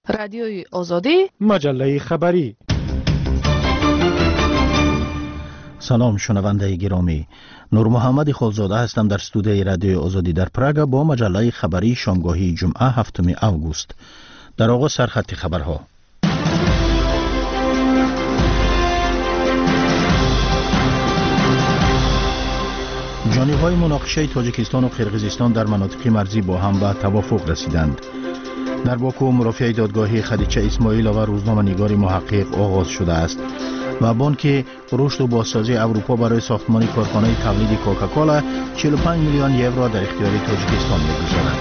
رادیوی آزادی، مجله خبری. سلام شنونده گرامی، نور محمد خالزاده هستم در استودیوی رادیوی آزادی در پراگ با مجله خبری شامگاهی جمعه 7 اوگوست. در آغاز سرخط خبرها. جانب‌های مناقشه تاجیکستان و قرقیزستان در مناطق مرزی با هم به توافق رسیدند. در باکو مرافعه دادگاهی خدیجه اسماعیلова روزنامه‌نگار محقق آغاز شده است و بانک رشد و بازسازی اروپا برای ساختمان کارخانه تولید کوکاکولا 45 میلیون یورو در اختیار تاجیکستان می‌گذارد.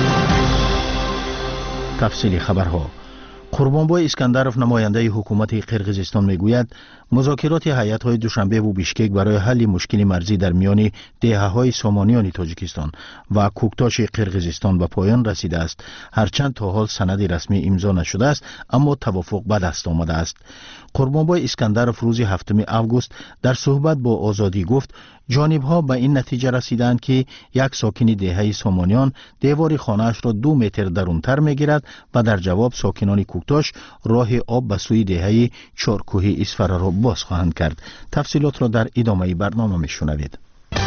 تفصیل خبرها. قربانبای اسکندرов نماینده حکومت قرقیزستان میگوید مذاکرات هیئت‌های دوشنبه و بیشکک برای حل مشکل مرزی در میان دهه‌های سامانیان تاجیکستان و کوکتاش قرقیزستان به پایان رسیده است، هرچند تا حال سند رسمی امضا نشده است اما توافق به دست آمده است. قربانبای اسکندرov روز 7 اوگوست در صحبت با آزادی گفت جانب‌ها به این نتیجه رسیدند که یک ساکن دهه سامانیان دیوار خانه‌اش را 2 متر درونتر می‌گیرد و در جواب ساکنان کوکتاش راه آب به سوی دهه چارکوهی اسفره را باز خواهند کرد. تفصیلات را در ادامه برنامه می‌شنوید.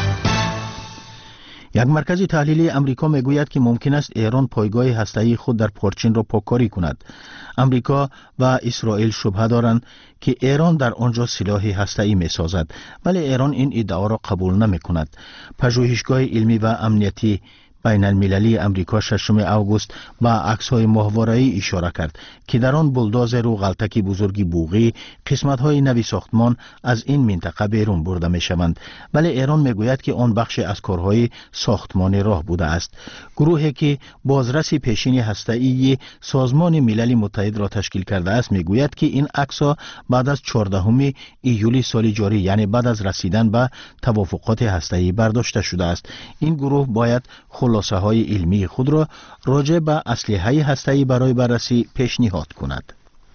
یک مرکز تحلیلی امریکا میگوید که ممکن است ایران پایگاه هسته‌ای خود در پارچین را پاککاری کند. امریکا و اسرائیل شبهه دارند که ایران در آنجا سلاح هسته‌ای می‌سازد، ولی ایران این ادعا را قبول نمی‌کند. پژوهشگاه علمی و امنیتی بین المللی امریکا 6 اوگوست با عکس‌های ماهواره‌ای اشاره کرد که در آن بولدوزر و غلطک بزرگی بوغی قسمت‌های نوی ساختمان از این منطقه بیرون برده می‌شوند، ولی ایران میگوید که آن بخش از کارهای ساختمان راه بوده است. گروهی که بازرسی پیشین هسته‌ای سازمان ملل متحد را تشکیل کرده است میگوید که این عکس‌ها بعد از 14 ایولی سال جاری، یعنی بعد از رسیدن به توافقات هسته‌ای برداشته شده است. این گروه باید خلاصه های علمی خود را راجع به اسلحه هسته‌ای برای بررسی پیشنهاد کند.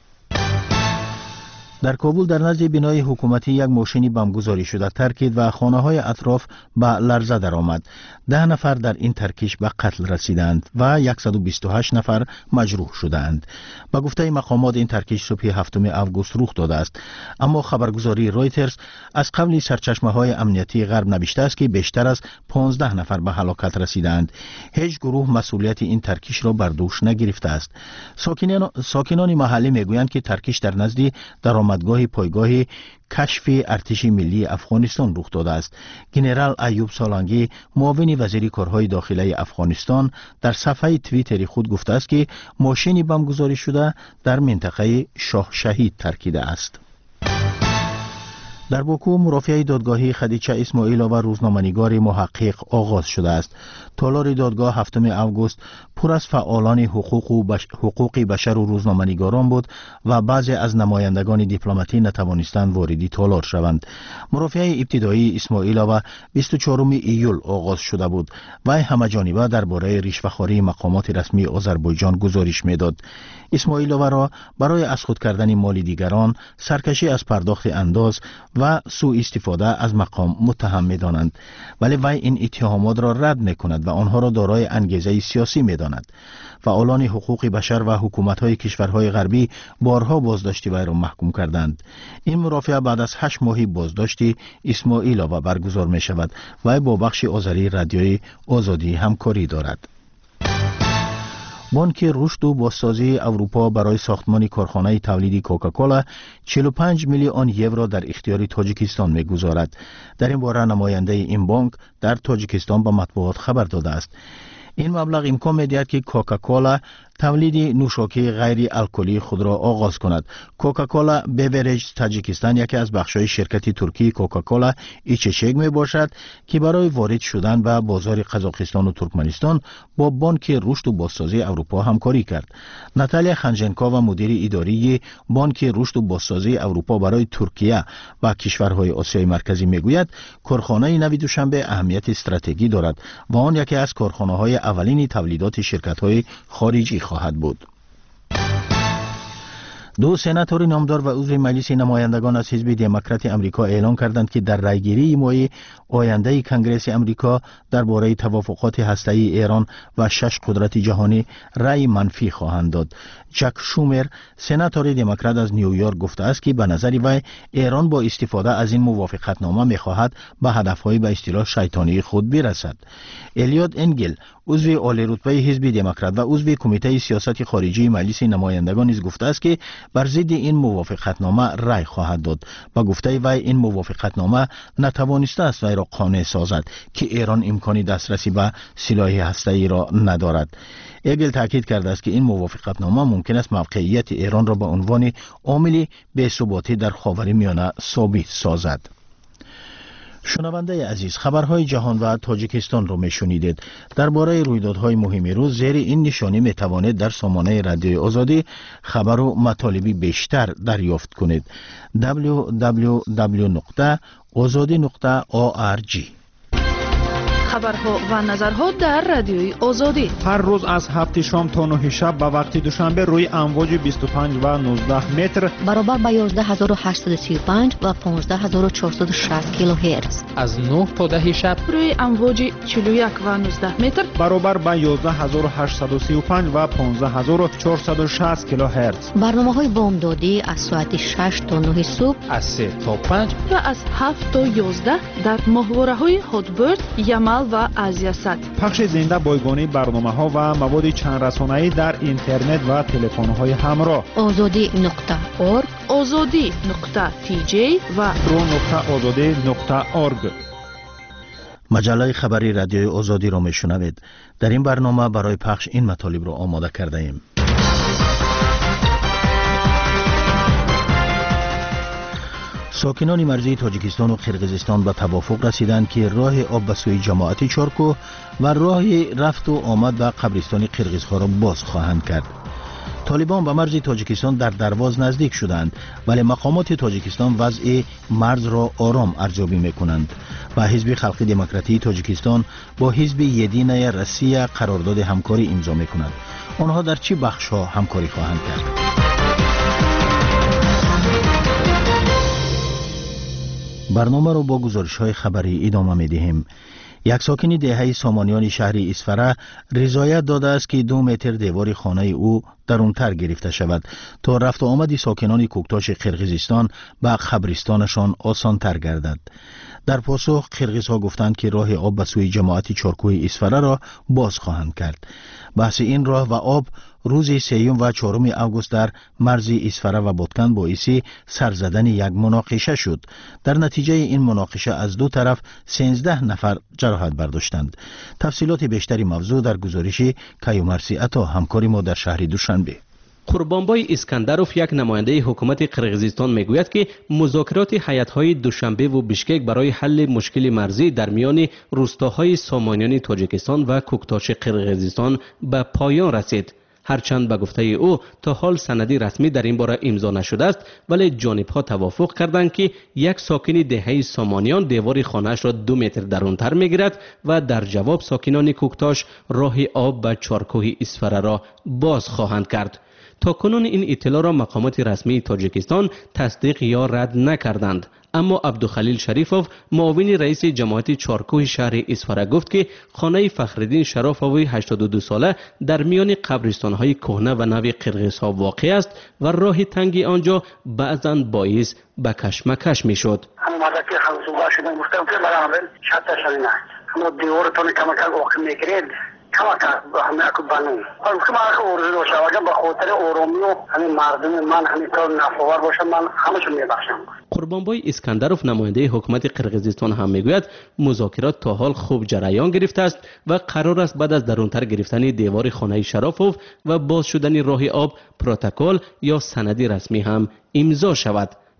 در کابل در نزد بنای حکومتی یک ماشین بمبگذاری شده ترکید و خانه‌های اطراف به لرزه درآمد. 10 نفر در این ترکیش به قتل رسیدند و 128 نفر مجروح شدند. به گفته مقامات این ترکیش صبح 7 اوگوست رخ داده است، اما خبرگزاری رایترز از قبل سرچشمه‌های امنیتی غرب نوشته است که بیشتر از 15 نفر به هلاکت رسیدند. هیچ گروه مسئولیت این ترکیش را بر دوش نگرفته است. ساکنان محلی میگویند که ترکیش در نزد درآمدگاه پایگاه کشف ارتش ملی افغانستان رخ داده است. ژنرال ایوب سالنگی معاون وزیر کارهای داخلی افغانستان در صفحه توییتری خود گفته است که ماشین بمبگذاری شده در منطقه شاه شهید ترکیده است. در باکو مرافعه دادگاهی خدیجه اسماعیلova روزنامه‌نگار محقق آغاز شده است. تالار دادگاه 7 اوگوست پر از فعالان حقوق بشر و روزنامه‌نگاران بود و بعضی از نمایندگان دیپلماتی نتوانستند وارد تالار شوند. مرافعه ابتدایی اسماعیلova 24 ایول آغاز شده بود و همه‌جانبه درباره رشوه‌خواری مقامات رسمی آذربایجان گزارش می‌داد. اسماعیلova را برای از خود کردن مال دیگران، سرکشی از پرداخت انداز و سوء استفاده از مقام متهم می‌دانند، ولی وی این اتهامات را رد می‌کند و آنها را دارای انگیزه سیاسی می‌داند. فعالان حقوق بشر و حکومت‌های کشورهای غربی بارها بازداشت وی را محکوم کردند. این مرافعه بعد از 8 ماه بازداشت اسماعیلova برگزار می‌شود و با بخش آذری رادیوی آزادی همکاری دارد. بانک رشد و بازسازی اروپا برای ساختمان کارخانه تولید کوکاکولا 45 میلیون یورو در اختیار تاجیکستان می‌گذارد. در این باره نماینده این بانک در تاجیکستان به مطبوعات خبر داده است. این مبلغ امکان می‌دهد که کوکاکولا تولید نوشاکی غیر الکلی خود را آغاز کند. کوکاکولا بیوریج تاجیکستان یکی از بخش‌های شرکت ترکی کوکاکولا ایچچگ میباشد که برای وارد شدن به بازار قزاقستان و ترکمنستان با بانک رشد و بازسازی اروپا همکاری کرد. ناتالیا خنجنکووا مدیر اداری بانک رشد و بازسازی اروپا برای ترکیه و کشورهای آسیای مرکزی میگوید کارخانه نوی دوشنبه اهمیت استراتژیکی دارد و آن یکی از کارخانه‌های اولین تولیدات شرکت‌های خارجی خواهد بود. دو سناتور نامدار و عضو مجلس نمایندگان از حزب دموکرات امریکا اعلام کردند که در رأیگیری ماه آینده کنگره امریکا درباره توافقات هسته‌ای ایران و 6 قدرت جهانی رأی منفی خواهند داد. چک شومر سناتور دموکرات از نیویورک گفته است که به نظر وی ایران با استفاده از این موافقتنامه می‌خواهد به هدف‌های به اصطلاح شیطانی خود برسد. الیوت انگل عضو عالی رتبه حزب دموکرات و عضو کمیته سیاست خارجی مجلس نمایندگان نیز گفته است که بر ضد این موافقتنامه رأی خواهد داد و گفته وی این موافقتنامه نتوانسته است وی را قانع سازد که ایران امکان دسترسی به سلاح هسته‌ای را ندارد. ایگل تاکید کرده است که این موافقتنامه ممکن است موقعیت ایران را به عنوان عامل بی‌ثباتی در خاورمیانه ثابت سازد. شنونده عزیز، خبرهای جهان و تاجیکستان را میشنیدید. درباره رویدادهای مهم روز زیر این نشانی میتوانید در سامانه رادیوی آزادی خبر و مطالبی بیشتر دریافت کنید. www.azadi.org. خبرها و نظرها در رادیوی آزادی هر روز از 7 شام تا 9 شب به وقت دوشنبه روی امواج 25 و 19 متر برابر با 11835 و 15460 کیلوهرتز. از 9 تا 10 شب روی امواج 41 و 19 متر برابر با 11835 و 15460 کیلوهرتز. برنامه‌های بامدادی از ساعت 6 تا 9 صبح، از 3 تا 5 و از 7 تا 11 در ماهواره‌های هاتبرد، یمل و آسیا سات. پخش زنده بایگانی برنامه‌ها و مواد چند رسانه‌ای در اینترنت و تلفن‌های همراه. azadi.org، azadi.tj و pro.azadi.org. مجله خبری رادیوی آزادی را میشنوید. در این برنامه برای پخش این مطالب را آماده کرده ایم. ساکنان مرزی تاجیکستان و قرقیزستان به توافق رسیدند که راه آب به سوی جماعت چارکو و راه رفت و آمد به قبرستان قرقیزها را باز خواهند کرد. طالبان به مرز تاجیکستان در درواز نزدیک شدند، ولی مقامات تاجیکستان وضع مرز را آرام ارزیابی می‌کنند و حزب خلقی دموکراتی تاجیکستان با حزب یدینه روسیه قرارداد همکاری امضا می‌کند. آنها در چه بخش‌ها همکاری خواهند کرد؟ برنامه رو با گزارش‌های خبری ادامه می‌دهیم. یک ساکن دهه سامانیان شهر اسفره رضایت داده است که 2 متر دیوار خانه او درونتر گرفته شود تا رفت و آمد ساکنان کوکتاش قرقیزستان به قبرستانشان آسان تر گردد. در پاسخ قرقیزها گفتند که راه آب به سوی جماعت چارکوی اسفره را باز خواهند کرد. بحث این راه و آب روز 3 و 4 آگوست در مرز اسفره و بادکن باعث سر زدن یک مناقشه شد. در نتیجه این مناقشه از دو طرف 13 نفر جراحت برداشتند. تفصیلات بیشتری موضوع در گزارش کیومرسی عطا همکار ما در شهر دوشنبه. قربانبای اسکندروف یک نماینده حکومت قرقیزستان میگوید که مذاکرات هیئت‌های دوشنبه و بشکک برای حل مشکل مرزی در میان روستاهای سامانیان تاجیکستان و کوکتاش قرقیزستان به پایان رسید. هرچند به گفته او تا حال سندی رسمی در این باره امضا نشده است، ولی جانب‌ها توافق کردند که یک ساکن دهه سامانیان دیوار خانه‌اش را 2 متر درونتر می‌گیرد و در جواب ساکنان کوکتاش راه آب به چارکوه اسفره را باز خواهند کرد. تا کنون این اطلاع را مقامات رسمی تاجیکستان تصدیق یا رد نکردند، اما عبدالخلیل شریفوف معاون رئیس جماعت چارکوه شهر اسفره گفت که خانه فخرالدین شرافوی 82 ساله در میان قبرستان‌های کهنه و نو قرقیزها واقع است و راه تنگ آنجا بعضاً باعث به کشمکش میشد. اما دیوارتون کمکل واقع میگیرید کمکل همه اکو بانون کما اکو ارزو باشه اگر به خاطر آرامی و همین مردم من همین کار نفوار باشم من همشون میبخشم. قربانبای اسکندروف نماینده حکومت قرقیزستان هم میگوید مذاکرات تا حال خوب جریان گرفته است و قرار است بعد از درونتر گرفتن دیوار خانه شرافوف و باز شدن راه آب پروتکل یا سندی رسمی هم امضا شود.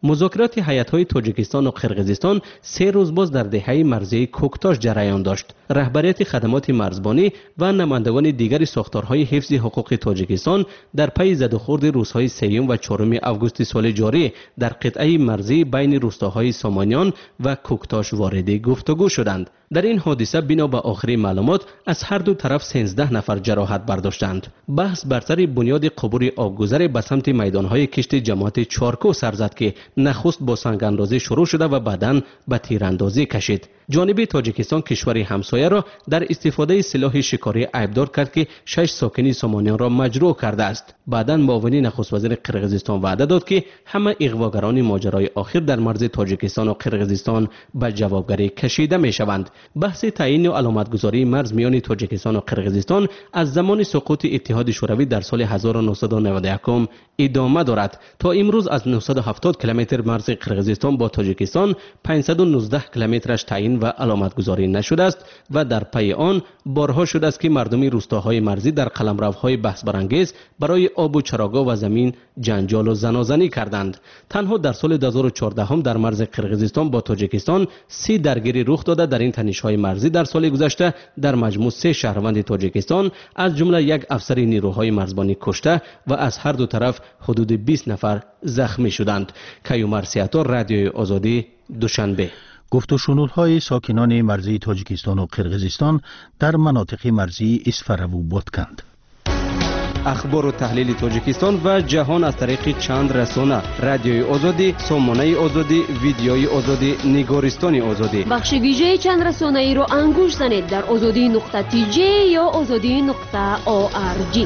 مذاکرات هیئت‌های تاجیکستان و قرقیزستان 3 روز باز در دهه مرزی کوکتاش جریان داشت. رهبریت خدمات مرزبانی و نمایندگان دیگر ساختارهای حفظ حقوق تاجیکستان در پی زدوخورد روزهای 3 و 4 آگوست سال جاری در قطعه مرزی بین روستاهای سامانیان و کوکتاش وارد گفتگو شدند. در این حادثه بنا به آخرین معلومات از هر دو طرف 13 نفر جراحت برداشتند. بحث بر سر بنیاد عبور آبگذر به سمت میدانهای کشت جماعت چارکو سر زد که نخست با سنگ‌اندازی شروع شده و بعداً به تیراندازی کشید. جانب تاجیکستان کشور همسایه را در استفاده سلاح شکاری عیبدار کرد که 6 ساکن سامانیان را مجروح کرده است. بعداً معاون نخست وزیر قرقیزستان وعده داد که همه اغواگران ماجرای آخر در مرز تاجیکستان و قرقیزستان به جوابگری کشیده می شوند. بحث تعیین و علامتگذاری مرز میان تاجیکستان و قرقیزستان از زمان سقوط اتحاد شوروی در سال 1991 ادامه دارد. تا امروز از 970 کیلومتر مرز قرقیزستان با تاجیکستان 519 کیلومترش تعیین و علامتگذاری نشده است و در پی آن بارها شده است که مردم روستاهای مرزی در قلمروهای بحث برانگیز برای آب و چراگاه و زمین جنجال و زنازنی کردند. تنها در سال 2014 در مرز قرقیزستان با تاجیکستان 30 درگیری رخ داده. در این تنش‌های مرزی در سال گذشته در مجموع 3 شهروند تاجیکستان از جمله 1 افسر نیروهای مرزبانی کشته و از هر دو طرف حدود 20 نفر زخمی شدند. کیومر سیاتور، رادیوی آزادی، دوشنبه. گفت و شنودهای ساکنان مرزی تاجیکستان و قرقیزستان در مناطق مرزی اسفره و بوتکند. اخبار و تحلیل تاجیکستان و جهان از طریق چند رسانه: رادیوی آزادی، سامانه آزادی، ویدیوی آزادی، نگارستان آزادی. بخش ویژه چند رسانه ای را انگوش زنید در azadi.tj یا azadi.org.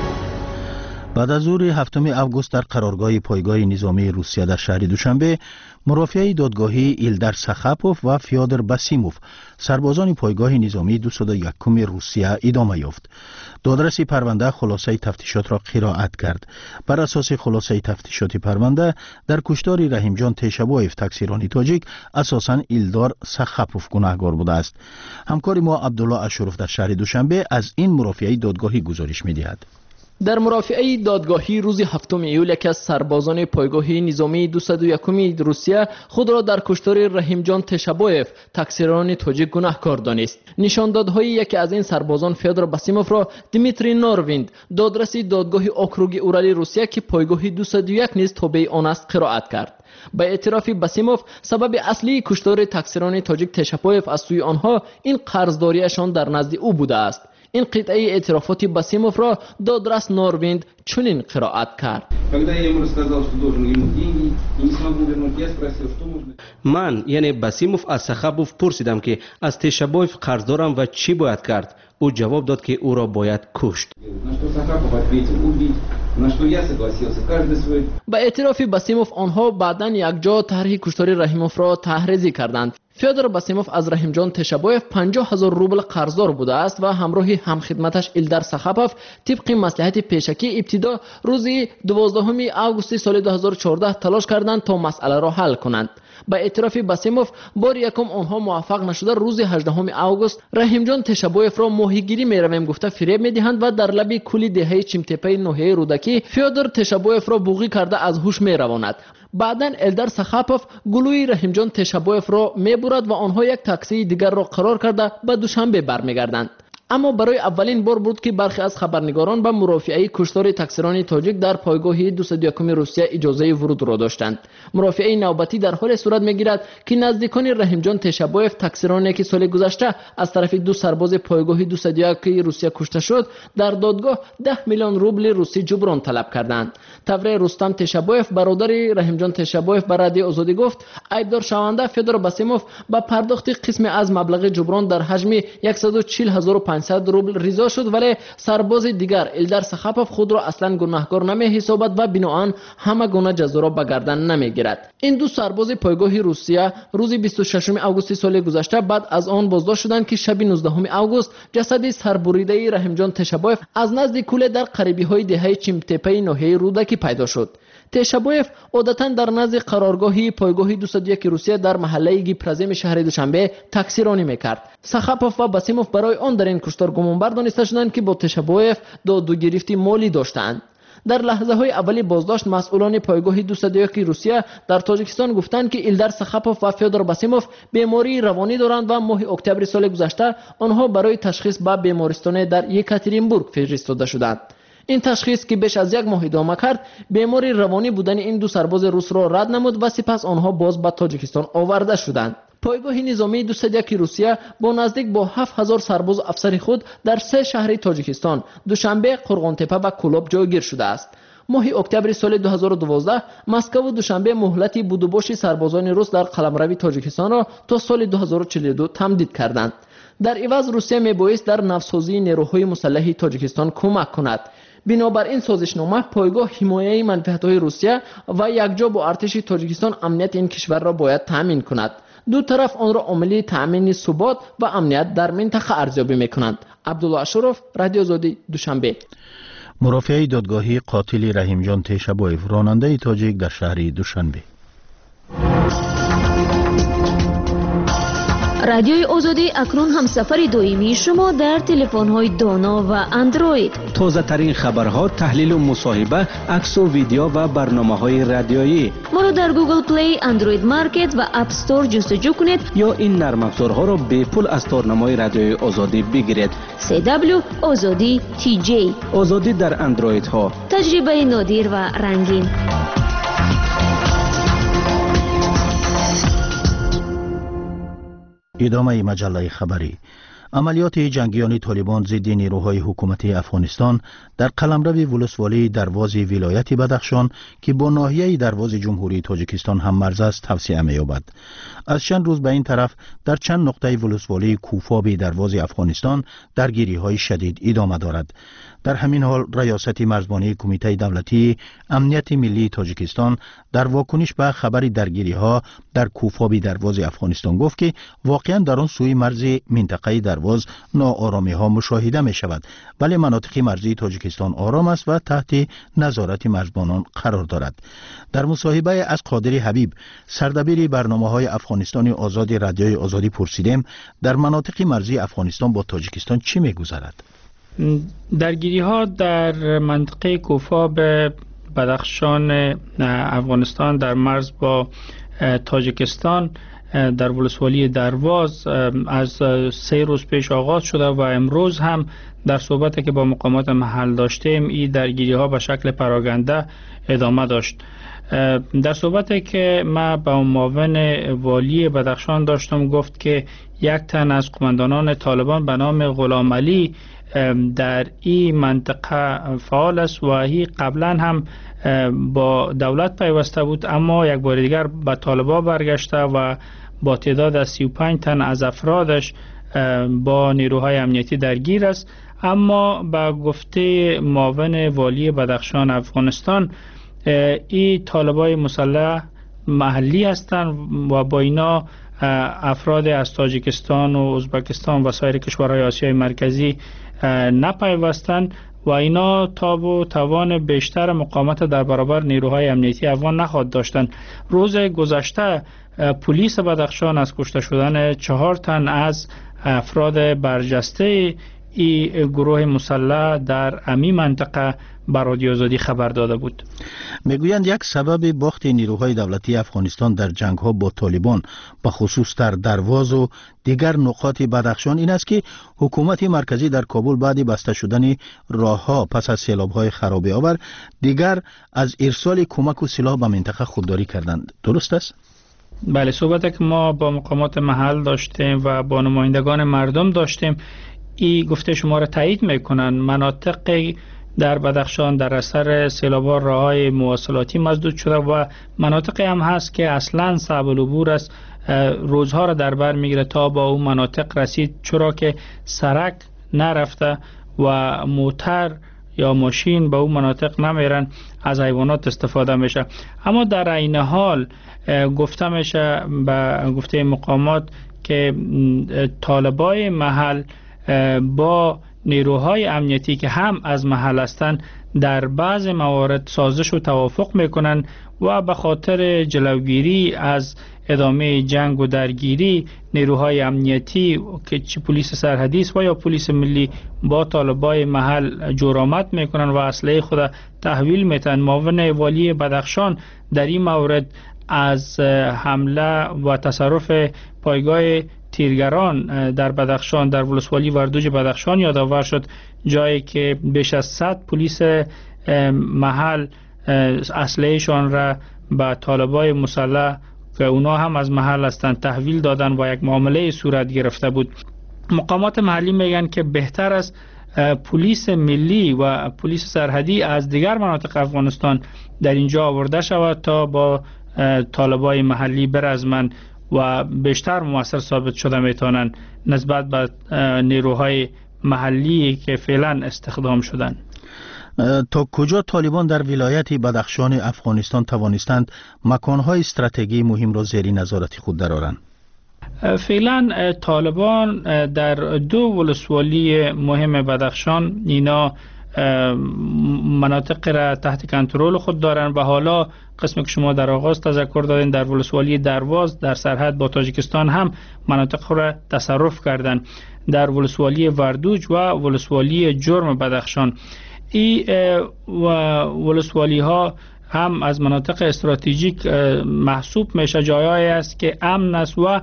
بعد از ظهر 7 آگوست در قرارگاه پایگاه نظامی روسیه در شهر دوشنبه، مرافعه دادگاهی ایلدار ساخاپوف و فیودر باسیموف، سربازان پایگاه نظامی 201 روسیه ادامه یافت. دادرس پرونده خلاصه تفتیشات را قرائت کرد. بر اساس خلاصه تفتیشات پرونده، در کشتار رحیم جان تیشابویف تقصیرانی تاجیک اساساً ایلدار ساخاپوف گناهکار بوده است. همکار ما عبدالله اشرف در شهر دوشنبه از این مرافعه دادگاهی گزارش می‌دهد. در مرافعه دادگاهی روز 7 ایول یکی از سربازان پایگاه نظامی 201 روسیه خود را در کشتار رحیم جان تیشابویف تقصیران تاجیک گناهکار دانست. نشاندادهای یکی از این سربازان فیودر باسیموف را دیمیتری نورویند، دادرس دادگاه اوکروگ اورال روسیه که پایگاه 201 نیز تابع آن است، قرائت کرد. با اعتراف باسیموف، سبب اصلی کشتار تقصیران تاجیک تیشابویف از سوی آنها این قرضداریشان در نزد او بوده است. این قطعه اعترافات باسیموف را دادرس نورویند چنین قرائت کرد: من یعنی باسیموف از ساخاپوف پرسیدم که از تیشابویف قرض دارم و چی باید کرد. او جواب داد که او را باید کشت. با اعتراف باسیموف آنها بعداً یک جا طرح کشتار رحیموف را تحریزی کردند. فیودر باسیموف از رحیم جان تیشابویف 50,000 روبل قرضدار بوده است و همراه همخدمتش ایلدار ساخاپوف طبق مصلحت پیشکی ابتدا روز 12 آگوست سال 2014 تلاش کردند تا مسئله را حل کنند. با اعتراف باسیموف بار یکم آنها موفق نشده روز 18 آگوست رحیم جان تیشابویف را ماهیگیری میرویم گفته فریب میدهند و در لب کولی دهه چمتپه نوحه رودکی فیودر تیشابویف را بوغی کرده از هوش میرواند. بعداً ایلدار ساخاپوف گلوی رحیم جان تیشابویف را میبرد و آنها یک تاکسی دیگر را قرار کرده به دوشنبه برمیگردند. اما برای اولین بار بود که برخی از خبرنگاران به مرافعه کشتار تقصیران تاجیک در پایگاه 201 روسیه اجازه ورود را داشتند. مرافعه نوبتی در حال صورت میگیرد که نزدیکان رحیم جان تیشابویف، تقصیرانی که سال گذشته از طرف 2 سرباز پایگاه 201 روسیه کشته شد، در دادگاه 10 میلیون روبل روسی جبران طلب کردند. تفره رستم تیشابویف، برادر رحیم جان تیشابویف، به رادیو آزادی گفت ایلدار شونده فیودر باسیموف با پرداخت قسم از مبلغ جبران در حجم 140,500 روبل رضا شد، ولی سرباز دیگر ایلدار ساخاپوف خود را اصلا گناهکار نمی حسابد و بناهن همه گونه جزا را به گردن نمیگیرد. این 2 سرباز پایگاه روسیه روز 26 آگوست سال گذشته بعد از آن بازداشت شدند که شب 19 آگوست جسد سربریده رحیم جان تیشابویف از نزد کوله در قریبی‌های دهه چمتپه نوحه رودکی پیدا شد. تیشابویف عادتاً در نزد قرارگاهی پایگاه 201 روسیه در محله گیپرزیم شهر دوشنبه تقصیرانی میکرد. ساخاپوف و باسیموف برای آن در این کشتار گمانبر دانسته شدند که با تیشابویف دادگیری مالی داشتند. در لحظه‌های اولی بازداشت مسئولان پایگاه 201 روسیه در تاجیکستان گفتند که ایلدار سخاپوف و فیودور باسیموف بیماری روانی دارند و ماه اکتبر سال گذشته آنها برای تشخیص به بیمارستان در یکاترینبورگ فرستاده شدند. این تشخیص که بیش از یک ماه ادامه کرد بیماری روانی بودن این دو سرباز روس را رد نمود و سپس آنها باز به تاجیکستان آورده شدند. پایگاه نظامی 201 روسیه با نزدیک با 7000 سرباز و افسر خود در 3 شهر تاجیکستان دوشنبه، قرغانتپه و کولاب جایگیر شده است. ماه اکتبر سال 2012 مسکو و دوشنبه مهلت بودوباش سربازان روس در قلمرو تاجیکستان را تا سال 2042 تمدید کردند. در عوض روسیه میبایست در نوسازی نیروهای مسلح تاجیکستان کمک کند. بنابراین سازشنامه پایگاه حمایت منفعت‌های روسیه و یکجا با ارتش تاجیکستان امنیت این کشور را باید تامین کند. دو طرف آن را عامل تامین ثبات و امنیت در منطقه ارزیابی می‌کنند. عبدالله اشرف، رادیو آزادی، دوشنبه. مرافعه دادگاهی قاتل رحیم جان تیشبایف، راننده تاجیک در شهر دوشنبه. رادیوی آزادی اکنون هم سفر دائمی شما در تلفن‌های دانا و اندروید. تازه ترین خبرها، تحلیل و مصاحبه، عکس و ویدیو و برنامه‌های رادیویی. ما رو در گوگل پلی، اندروید مارکت و اپ استور جستجو کنید یا این نرم افزارها را به پول از تارنمای رادیوی آزادی بگیرید. CW آزادی TJ. آزادی در اندروید ها. تجربه نادر و رنگین. ادامه مجله خبری. عملیات جنگیان طالبان ضد نیروهای حکومتی افغانستان در قلمرو ولسوالی درواز ولایت بدخشان که با ناحیه درواز جمهوری تاجیکستان هم مرز است توسعه می‌یابد. از چند روز به این طرف در چند نقطه ولسوالی کوفاب درواز افغانستان درگیری‌های شدید ادامه دارد. در همین حال ریاست مرزبانی کمیته دولتی امنیت ملی تاجیکستان در واکنش به خبر درگیری‌ها در کوفاب درواز افغانستان گفت که واقعاً در آن سوی مرز منطقه درواز ناآرامی‌ها مشاهده می‌شود، ولی مناطق مرزی تاجیکستان آرام است و تحت نظارت مرزبانان قرار دارد. در مصاحبه از قادر حبیب، سردبیر برنامه‌های افغانستان آزاد رادیوی آزادی پرسیدیم در مناطق مرزی افغانستان با تاجیکستان چی می‌گذرد؟ درگیری ها در منطقه کوفاب بدخشان افغانستان در مرز با تاجیکستان در ولسوالی درواز از 3 روز پیش آغاز شده و امروز هم در صحبتی که با مقامات محل داشتیم این درگیری ها به شکل پراگنده ادامه داشت. در صحبتی که ما با معاون والی بدخشان داشتم گفت که یک تن از قماندانان طالبان به نام غلام علی در این منطقه فعال است و هی قبلا هم با دولت پیوسته بود، اما یک بار دیگر به طالبان برگشته و با تعداد از 35 تن از افرادش با نیروهای امنیتی درگیر است. اما با گفته معاون والی بدخشان افغانستان این طالبای مسلح محلی هستند و با اینا افراد از تاجیکستان و ازبکستان و سایر کشورهای آسیای مرکزی نپیوستند و اینا تاب و توان بیشتر مقاومت در برابر نیروهای امنیتی افغان نخواهد داشتند. روز گذشته پلیس بدخشان از کشته شدن 4 تن از افراد برجسته این گروه مسلح در امی منطقه بر رادیو آزادی خبر داده بود. میگویند یک سبب باخت نیروهای دولتی افغانستان در جنگ‌ها با طالبان به خصوص در درواز و دیگر نقاط بدخشان این است که حکومت مرکزی در کابل بعد بسته شدن راه‌ها پس از سیلاب‌های خرابه آور دیگر از ارسال کمک و سلاح به منطقه خودداری کردند. درست است؟ بله، صحبتی که ما با مقامات محل داشتیم و با نمایندگان مردم داشتیم این گفته شما را تایید میکنن. مناطق در بدخشان در اثر سیلاب‌ها راه‌های مواصلاتی مسدود شده و مناطقی هم هست که اصلاً صعب العبور است، روزها را در بر میگیره تا با اون مناطق رسید، چرا که سرک نرفته و موتر یا ماشین به اون مناطق نمیرن، از حیوانات استفاده میشه. اما در عین حال گفته میشه به گفته مقامات که طالبای محل با نیروهای امنیتی که هم از محل هستند در بعض موارد سازش و توافق میکنن و به خاطر جلوگیری از ادامه جنگ و درگیری نیروهای امنیتی که چه پلیس سرحدی است و یا پلیس ملی با طالبای محل جرأت میکنن و اسلحه خود تحویل میتن. معاون والی بدخشان در این مورد از حمله و تصرف پایگاه تیرگران در بدخشان در ولسوالی وردوج بدخشان یادآور شد، جایی که بیش از 100 پلیس محل اسلحه‌شان را به طالبای مسلح که اونا هم از محل هستند تحویل دادن و یک معامله صورت گرفته بود. مقامات محلی میگن که بهتر است پلیس ملی و پلیس سرحدی از دیگر مناطق افغانستان در اینجا آورده شود تا با طالبای محلی برزمن و بیشتر موثر ثابت شده میتونن نسبت به نیروهای محلی که فعلا استخدام شدن. تا کجا طالبان در ولایت بدخشان افغانستان توانستند مکانهای استراتژی مهم را زیر نظارت خود درآورند؟ فعلا طالبان در 2 ولسوالی مهم بدخشان اینا مناطق را تحت کنترل خود دارند و حالا قسمی که شما در آغاز تذکر دادین در ولسوالی درواز در سرحد با تاجیکستان هم مناطق را تصرف کردند. در ولسوالی وردوج و ولسوالی جرم بدخشان این ولسوالی ها هم از مناطق استراتژیک محسوب میشه، جایایی است که امن است و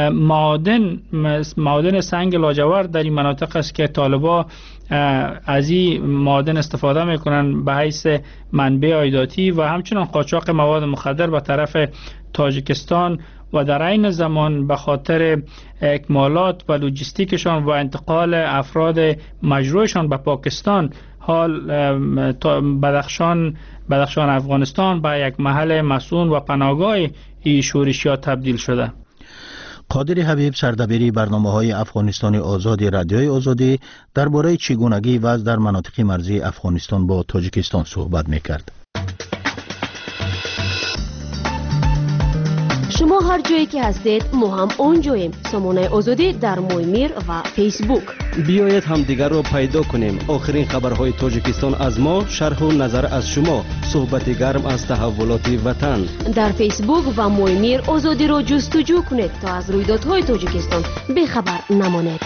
معادن سنگ لاجورد در این مناطق است که طالبا از این معادن استفاده میکنن به حیث منبع عایداتی و همچنان قاچاق مواد مخدر به طرف تاجیکستان و در عین زمان به خاطر اکمالات و لوجستیکشان و انتقال افراد مجروحشان به پاکستان حال بدخشان افغانستان به یک محل مسئول و پناهگاه این شورشیات تبدیل شده. قادر حبیب سردبیر برنامه‌های افغانستان آزاد رادیوی آزادی درباره چگونگی وضع در مناطق مرزی افغانستان با تاجیکستان صحبت می‌کرد. شما هر جایی که هستید ما هم اونجاییم. سامانه آزادی در مویمیر و فیسبوک. بیایید هم دیگر رو پیدا کنیم. آخرین خبرهای تاجیکستان از ما، شرح و نظر از شما، صحبت گرم از تحولات وطن. در فیسبوک و مویمیر آزادی رو جستجو کنید تا از رویدادهای تاجیکستان بیخبر نمانید.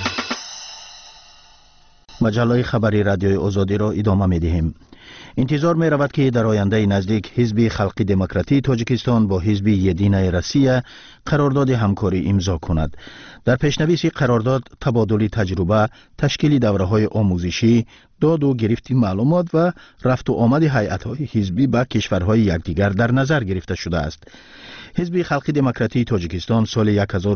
مجله خبری رادیوی آزادی را ادامه می‌دهیم. انتظار می رود که در آینده نزدیک حزب خلقی دموکراتی تاجیکستان با حزب یدینه روسیه قرارداد همکاری امضا کند. در پیشنویس قرارداد تبادل تجربه، تشکیل دوره‌های آموزشی، داد و گرفت معلومات و رفت و آمد هیئت‌های حزبی به کشورهای یکدیگر در نظر گرفته شده است. حزب خلقی دموکراتی تاجیکستان سال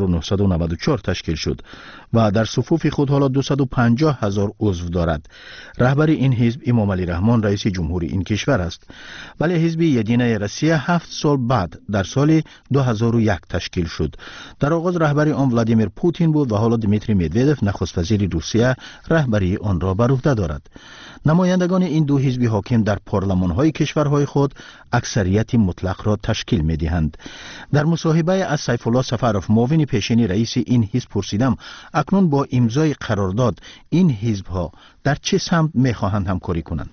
1994 تشکیل شد و در صفوف خود حالا 250,000 عضو دارد. رهبر این حزب امام علی رحمان رئیس جمهوری این کشور است. ولی حزب یدینه روسیه 7 سال بعد در سال 2001 تشکیل شد. در آغاز رهبر آن ولادیمیر پوتین بود و حالا دیمیتری مدودف نخست وزیر روسیه رهبری آن را بر عهده دارد. نمایندگان این دو حزب حاکم در پارلمان‌های کشورهای خود اکثریت مطلق را تشکیل می‌دهند. در مصاحبه از سیف الله سفروف معاون پیشین رئیس این حزب پرسیدم اکنون با امضای قرارداد این حزب‌ها در چه سمت می‌خواهند همکاری کنند؟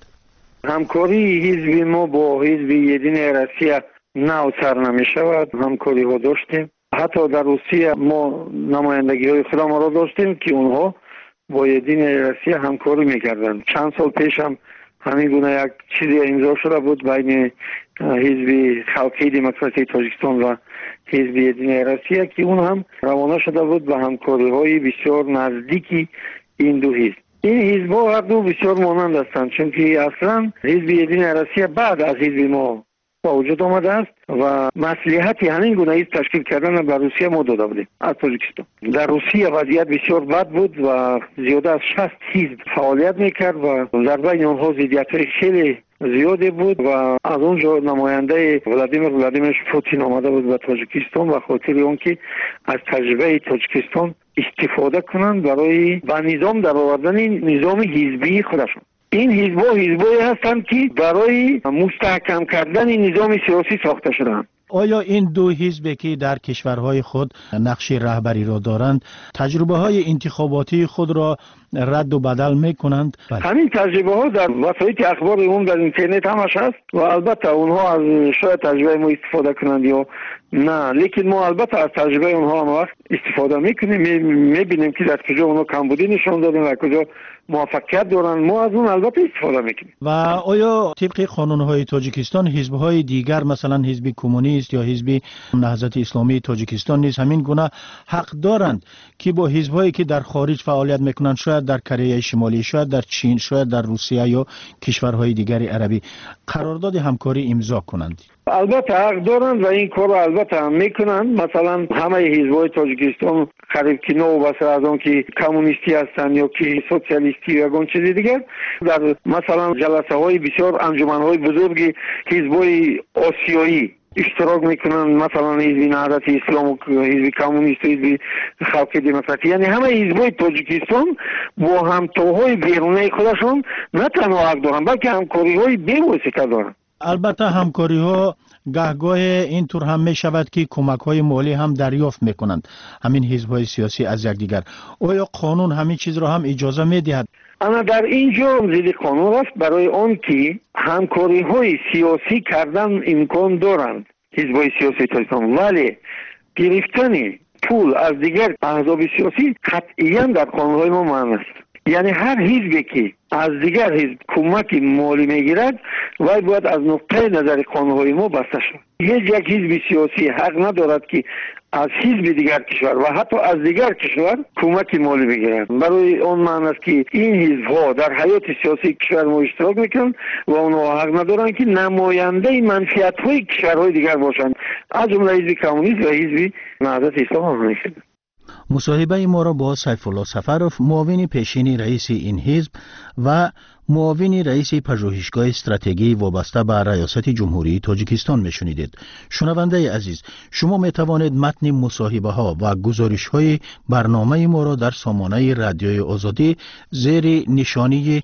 همکاری حزب ما با حزب یدینه روسیه نوسر نمی‌شود. همکاری ها داشتیم. حتی در روسیه ما نمایندگی‌های خودمان را داشتیم که اونها با یدینه روسیه همکاری می‌کردند. چند سال پیش هم همین گونه یک چیزی امضا شده بود بین حزب خلقی دموکراتی تاجیکستان و حزب یدینه روسیه که اون هم روانه شده بود به همکاری‌های بسیار نزدیکی این دو حزب. این حزب‌ها هر دو بسیار مانند هستند چون که اصلا حزب یدینه روسیه بعد از حزب ما با وجود آمده است و مصلحتی همین گونه حزب تشکیل کردن بر روسیه ما داده بودیم از تاجیکستان. در روسیه وضعیت بسیار بد بود و زیاده از 60 حزب فعالیت میکرد و در بین آنها ضدیت‌های خیلی زیادی بود و از اونجا نماینده ولادیمیر پوتین آمده بود به تاجیکستان و خاطر اون که از تجربه تاجیکستان استفاده کنند برای به نظام در آوردن نظام حزبی خودشون. این حزب‌ها حزبایی هستند که برای مستحکم کردن نظام سیاسی ساخته شدند. آیا این دو حزبی که در کشورهای خود نقش رهبری را دارند تجربه های انتخاباتی خود را رد و بدل میکنند؟ همین تجربه ها در وسایل اخبار عمومی در اینترنت همش هست و البته اونها از شاید تجربه ما استفاده کنند یا نه، لیکن ما البته از تجربه اونها هم وقت استفاده میکنیم، میبینیم که در کجا اونها کمبودی نشان دادن و کجا موفقیت دارن، ما از اون البته استفاده میکنیم. و آیا طبق قانون‌های تاجیکستان حزب‌های دیگر مثلا حزب کمونیست یا حزب نهضت اسلامی تاجیکستان نیز همین گونه حق دارند که با حزب‌هایی که در خارج فعالیت میکنند، شاید در کره شمالی، شاید در چین، شاید در روسیه یا کشورهای دیگر عربی، قرارداد همکاری امضا کنند؟ البته حق دارند و این کار را البته هم میکنند. مثلا همه حزب‌های تاجیکستان قریب که نوبسته از اون که کمونیستی هستند یا که سوسیالیستی یا اون چیزی دیگر، در مثلا جلسه های بسیار انجمن‌های بزرگ حزب‌های آسیایی اشتراک میکنند، مثلا حزب نهضت اسلام و حزب کمونیست و حزب خلق دموکراسی، یعنی همه حزب‌های تاجیکستان با همتاهای بیرونی خودشون نه تنها حق دارند بلکه همکاری‌های بی‌واسطه دارند. البته همکاری ها گهگاه اینطور هم می شود که کمک های مالی هم دریافت می کنند همین حزب های سیاسی از یکدیگر. آیا قانون همین چیز را هم اجازه می دهد؟ اما در اینجا زیر قانون است برای آن که همکاری های سیاسی کردن امکان دارند حزب های سیاسی تاجیکستان، ولی گرفتن پول از دیگر احزاب سیاسی قطعاً در قانون های ما معنی است. یعنی هر حزبی که از دیگر حزب کمک مالی میگیرد وای باید از نقطه نظر قانون‌های ما بسته شود. هیچ یک حزب سیاسی حق ندارد که از حزب دیگر کشور و حتی از دیگر کشور کمک مالی بگیرد. برای اون معنی است که این حزب‌ها در حیات سیاسی کشور ما اشتراک میکنند و اونها حق ندارند که نماینده منفعت‌های کشورهای دیگر باشند، از جمله حزب کمونیست و حزب نهضت اسلام هستند. مصاحبه ما را با سیف الله سفروف، معاون پیشین رئیس این حزب و معاون رئیس پژوهشگاه استراتژی وابسته به ریاست جمهوری تاجیکستان میشنیدید. شنونده عزیز، شما می توانید متن مصاحبه ها و گزارش های برنامه ما را در سامانه رادیوی آزادی زیر نشانی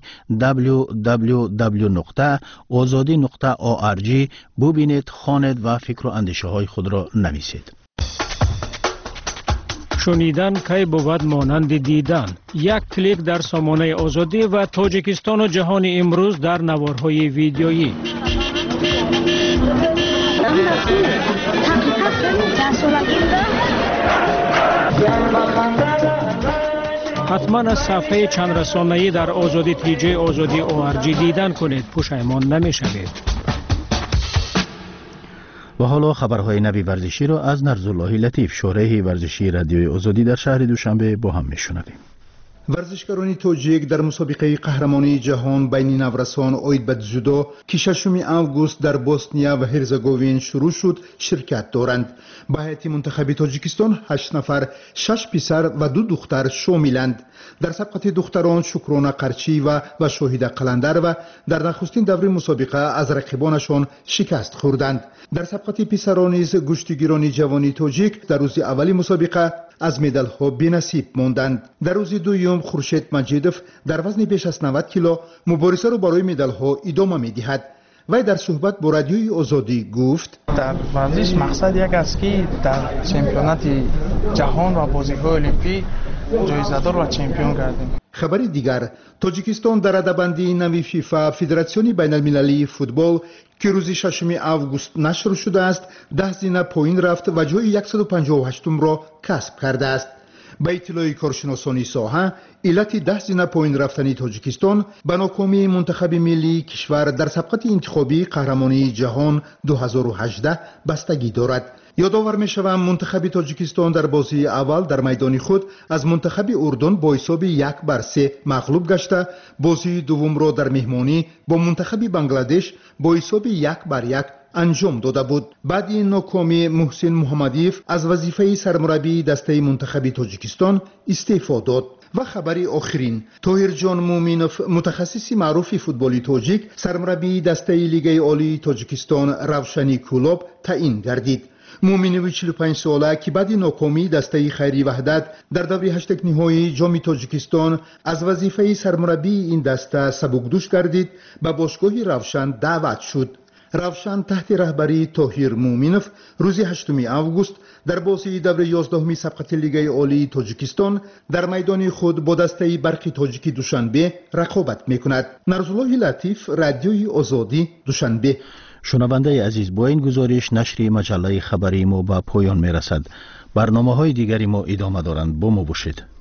www.azadi.org ببینید، خواند و فکر و اندیشه های خود را نویسید. شنیدن کی بود مانند دیدن. یک کلیک در سامانه آزادی و تاجیکستان و جهان امروز در نوارهای ویدیویی. حتما از صفحه چند رسانه‌ای در آزادی تیجی آزادی ORG دیدن کنید، پشیمان نمی‌شوید. و حالا خبرهای نوی ورزشی را از نرزالله لطیف، شارح ورزشی رادیوی آزادی در شهر دوشنبه با هم میشنویم. ورزشکاران تاجیک در مسابقه قهرمانی جهان بین نورسان اوید به جودو که 6 آگوست در بوسنیا و هرزگوین شروع شد شرکت دارند. به هیئت منتخب تاجیکستان 8 نفر، 6 پسر و 2 دختر شاملند. در سبقت دختران شکرانه قرچی و شاهد قلندر و در نخستین دوره مسابقه از رقیبانشان شکست خوردند. در سبقت پسران نیز گشتیگیران جوانی تاجیک در روز اولی مسابقه از مدال ها بی‌نصیب ماندند. در روز دوم خورشید مجیدوف در وزن بیش از 90 کیلو مبارزه را برای مدال ها ادامه می‌دهد. وی در صحبت با رادیوی آزادی گفت: در ورزش مقصد یک است که در چمپیونات جهان و بازی‌های المپیک جایزه‌دار و چمپیون گردیم. خبر دیگر، تاجیکستان در رده‌بندی نوی فیفا فدراسیون بین المللی فوتبال که روز 6 آگوست نشر شده است 10 زینه پایین رفت و جای 158 را کسب کرده است. به اطلاع کارشناسان ساحه، علت 10 زینه پایین رفتن تاجیکستان به ناکامی منتخب ملی کشور در سبقت انتخابی قهرمانی جهان 2018 بستگی دارد. یادآور می‌شوم منتخب تاجیکستان در بازی اول در میدان خود از منتخب اردن با حساب 1-3 مغلوب گشته، بازی دوم را در مهمانی با منتخب بنگلادش با حساب 1-1 انجام داده بود. بعد این ناکامی محسن محمدیف از وظیفه سرمربی دسته منتخب تاجیکستان استعفا داد. و خبری آخرین، طاهر جان مومینوف متخصص معروف فوتبالی تاجیک سرمربی دسته لیگ عالی تاجیکستان روشنی کلوب تعیین گردید. مومینوف 45 ساله که بعد ناکامی دسته خیری وحدت در دوره 8 نهایی جام تاجیکستان از وظیفه سرمربی این دسته سبکدوش گردید، به باشگاه روشن دعوت شد. равшан таҳти раҳбарии тоҳир муъминов рӯзи 8 август дар бозии давраи 11 сабқати лигаи олии тоҷикистон дар майдони худ бо дастаи барқи тоҷики душанбе рақобат мекунад. нарзуллоҳи латиф, радиои озодӣ, душанбе. шунавандаи азиз, бо ин гузориш нашри маҷаллаи хабарии мо ба поён мерасад. барномаҳои дигари мо идома доранд. бо мо бошед.